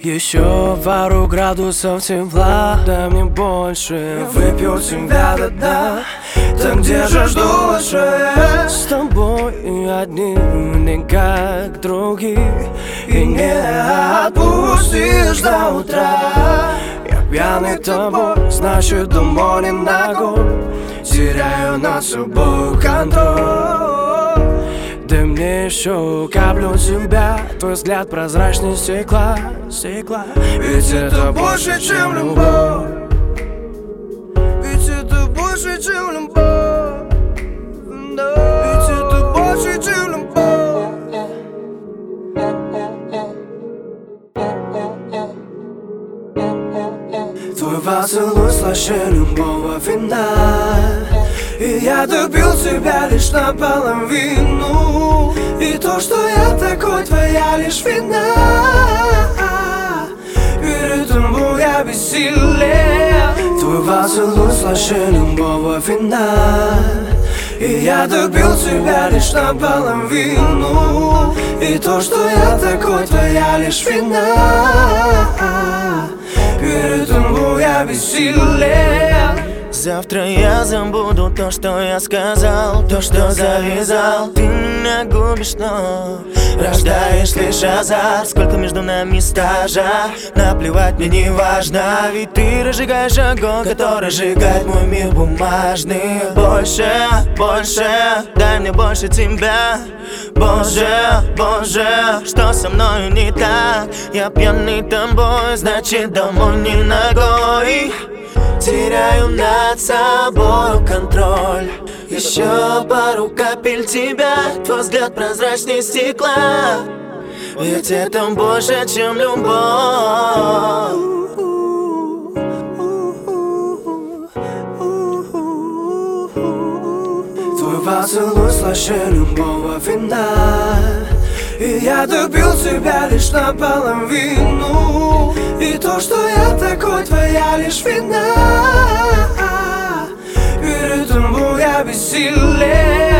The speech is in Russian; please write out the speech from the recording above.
Еще пару градусов тепла, дай мне больше. Выпью тебя до дна, там где жажду лучше. С тобой одни, не как другие, и не отпустишь до утра. Я пьяный тобой, значит домой не ногой. Теряю над собой контроль. Дай мне еще каплю тебя, твой взгляд прозрачнее стекла. Ведь это больше, чем любовь. Ведь это больше, чем любовь. Ведь это больше, чем любовь. Твой поцелуй слаще любого вина, и я добил тебя лишь наполовину. И то, что я такой, твоя лишь вина. Перед тобой я бессилен. Твой поцелуй слаще любого вина, и я добил тебя лишь наполовину. И то, что я такой, твоя лишь вина. Перед тобой я бессилен. Завтра я забуду то, что я сказал, то, что завязал. Ты меня губишь, но рождаешь лишь азарт. Сколько между нами стажа, наплевать мне не важно. Ведь ты разжигаешь огонь, который сжигает мой мир бумажный. Больше, больше, дай мне больше тебя. Боже, Боже, что со мною не так? Я пьяный тобой, значит домой не ногой. Теряю над собой контроль. Еще пару капель тебя, твой взгляд прозрачнее стекла. Ведь это больше, чем любовь. Твой поцелуй слаще любого вина, и я добил тебя лишь наполовину. И то, что я такой, твоя лишь вина. Перед тобой я бессилен.